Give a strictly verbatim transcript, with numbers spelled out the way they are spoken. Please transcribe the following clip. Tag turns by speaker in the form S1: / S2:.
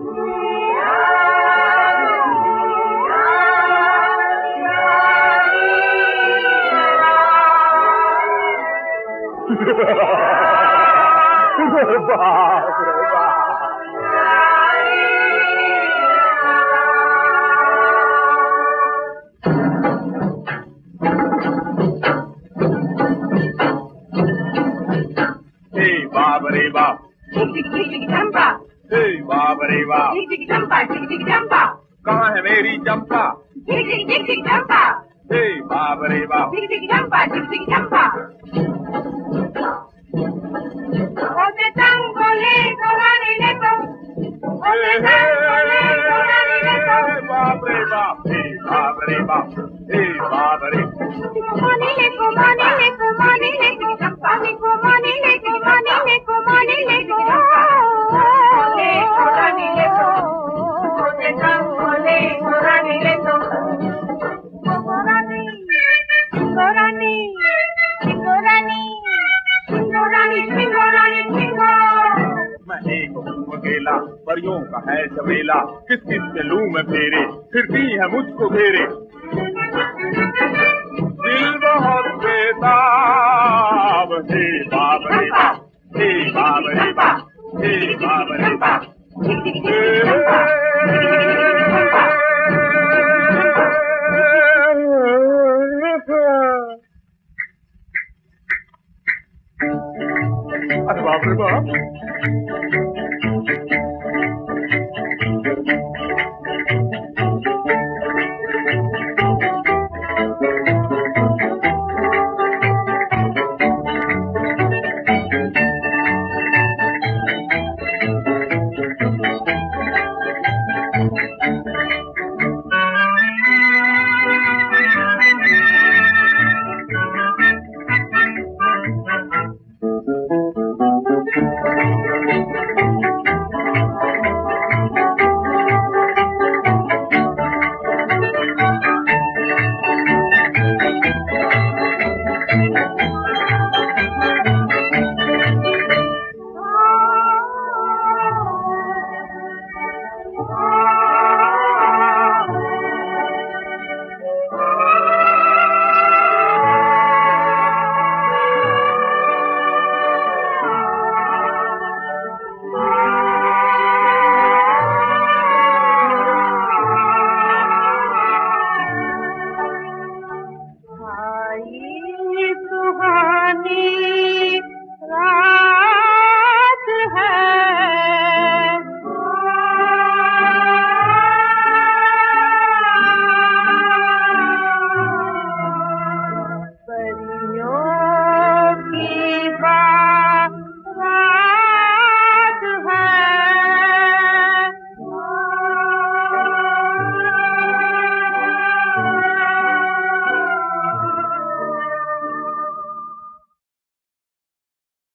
S1: बाप रे बाप। हे बाप रे बाप।
S2: चंपा।
S1: हे बाप रे बाप।
S2: चंपा चंपा।
S1: कहाँ है मेरी चंपा?
S2: चंपा।
S1: हे बाप रे बाप।
S2: चंपा चंपा। ओते tango le torani le to। ओते tango le torani ले तो।
S1: बाप रे बाप। हे बाप रे बाप। हे बाप रे।
S2: मानी ले को मानी ले को मानी ले को चंपा ले को मानी ले को मानी ले को मानी ले को ले torani ले तो। ओते tango le torani ले तो। Singorani, Singorani, Singorani, Singorani, Singorani, Singor।
S1: मैं एक हूँ अकेला, परियों का है झमेला, किस किस से लूं मैं फेरे, फिरती है मुझको घेरे। दिल बहुत बेताब। हे बाप रे बाप। हे बाप रे बाप। हे बाप रे बाप।